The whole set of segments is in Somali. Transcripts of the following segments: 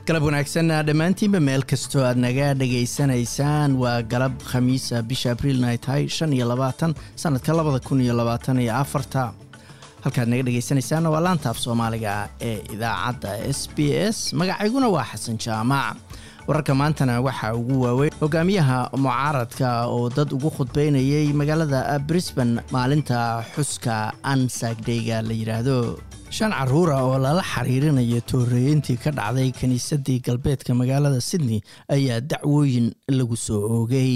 galab wanaagsan dhamaantiinba meel kastoo aad naga dhageysanaysaan waa galab khamiisa bisha Abriil ay tahay 25 sanadka 2024 halkaad naga dhageysanaysaan waa laanta af Soomaaliga ee idaacadda SBS magacayguna waa Xasan Jaamac wararka maantana waxa ugu waaweyn hogaamiyaha mucaaradka oo dad ugu khudbeynayay magaalada Brisbane maalinta xuska Anzac Day-ga la yiraahdo 5 caruur oo lala xiriirinayo tooreeyintii ka dhacday kaniisadii galbeedka magaalada Sydney ayaa dacwooyin lagu soo oogay.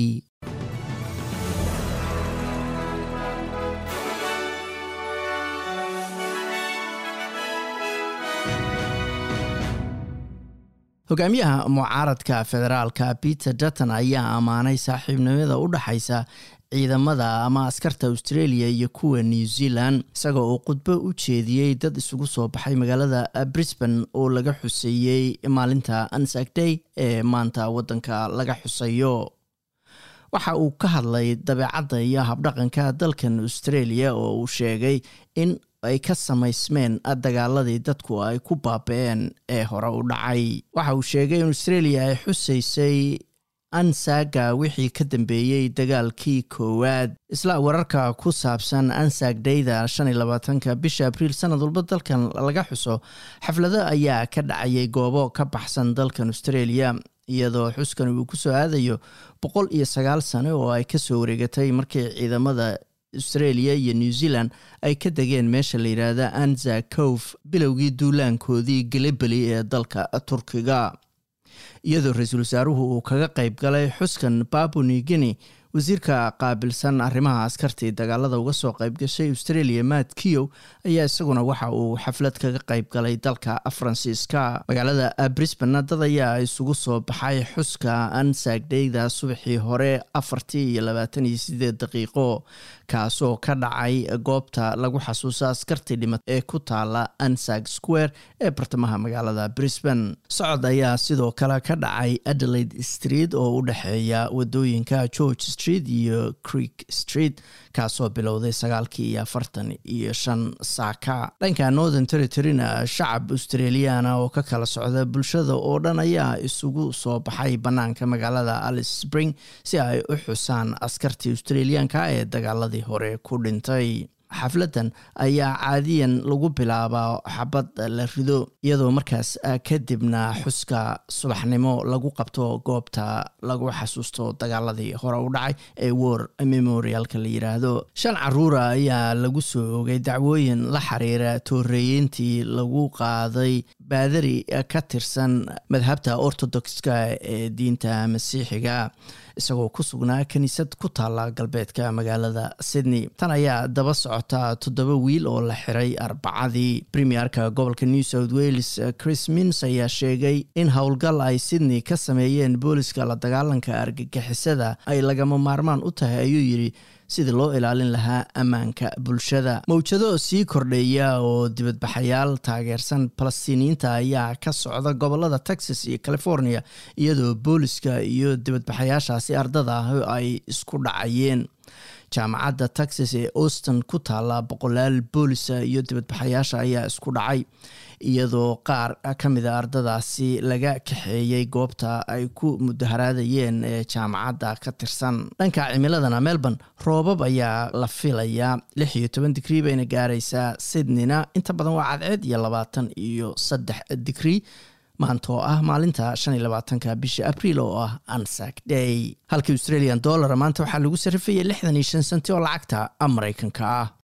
hogaamiyaha mucaaradka federaalka Peter Dutton ayaa amaanay saaxiibnimada u dhaxaysa ciidamada ama askarta Australia iyo kuwa New Zealand isagoo uu khudbo u jeediyay dad isugu soo baxay magaalada Brisbane oo laga xuseeyay maalinta Anzac Day ee maanta wadanka laga xusayo. waxa uu ka hadlay dabeecadda iyo habdhaqanka dalkan Australia oo uu sheegay in ay ka samaysmeen dagaaladii dadku ay ku baabeen ee hore u dhacay. waxa uu sheegay in Australia ay xusaysay Anzac wixii ka dambeeyay dagaalkii koowaad. isla wararka ku saabsan Anzac Day-da 25 bisha Abriil sanad walba dalkan laga xuso xaflado ayaa ka dhacayay goobo ka baxsan dalkan Australia iyadoo xuskan uu ku soo aadayo 109 sano oo ay ka soo wareegatay markii ciidamada Australia iyo New Zealand ay ka dageen meesha la yiraahdo Anzac Cove bilowgii duulaankoodii Gallipoli ee dalka Turkiga. iyadoo ra'iisul wasaaruhu uu kaga qayb galay xuskan Papua New Guinea wasiirka qaabilsan arrimaha askartii dagaalada uga soo qayb gashay Australia Matt Keogh ayaa isaguna waxa uu xaflad kaga qayb galay dalka Faransiiska. magaalada Brisbane dad ayaa isugu soo baxay xuska Anzac Day-da subaxii hore 4:28 daqiiqo kaasoo ka dhacay goobta lagu xasuusto askartii dhimatay ee ku taala Anzac Square ee bartamaha magaalada Brisbane. socod ayaa sidoo kale ka dhacay Adelaide Street oo u dhaxeeya wadooyinka George Street iyo Creek Street kaasoo bilowday 9:45 saaka. dhanka Northern Territory-na shacab Australian oo ka kala socda bulshada oo dhan ayaa isugu soo baxay banaanka magaalada Alice Springs si ay u xusaan askartii Australian-ka ee dagaaladii hore ku dhintay. xafladan ayaa caadiyan lagu bilaabaa xabad la rido iyadoo markaas kadibna xuska subaxnimo lagu qabto goobta lagu xasuusto dagaaladii hore u dhacay ee War Memorial-ka la yiraahdo. 5 caruur ayaa lagu soo oogay dacwooyin la xiriira tooreeyintii lagu qaaday baadari ka tirsan madhabta Orthodox-ka ee diinta Masiixiga isagoo ku sugnaa kaniisad ku taala galbeedka magaalada Sydney. tan ayaa daba socota 7 wiil oo la xiray Arbacadii. Premierka gobolka New South Wales Chris Minns ayaa sheegay in howlgal ay Sydney ka sameeyeen booliska la dagaalanka argagixisada ay lagama maarmaan u tahay ayuu yiri sidii loo ilaalin lahaa ammaanka bulshada. mawjado sii kordhaya oo dibadbaxayaal taageersan Palestiniinta ayaa ka socda gobolada Texas iyo California iyadoo booliska iyo dibadbaxayaashaasi ardada ay isku dhacayeen. jaamacadda Texas ee Austin ku taala boqolaal boolis iyo dibadbaxayaasha ayaa isku dhacay iyadoo qaar ka mid ah ardadaasi laga kaxeeyay goobta ay ku mudaharaadayeen ee jaamacadda ka tirsan. dhanka cimiladana Melbourne roobab ayaa la filayaa 16 digrii bayna gaaraysaa. Sydneyna inta badan waa cadceed iyo 23 digrii maanta oo ah maalinta 25 bisha Abriil oo ah Anzac Day. halka Australian dollar maanta waxaa lagu sarrifayay 65 senti oo lacagta Mareykanka ah.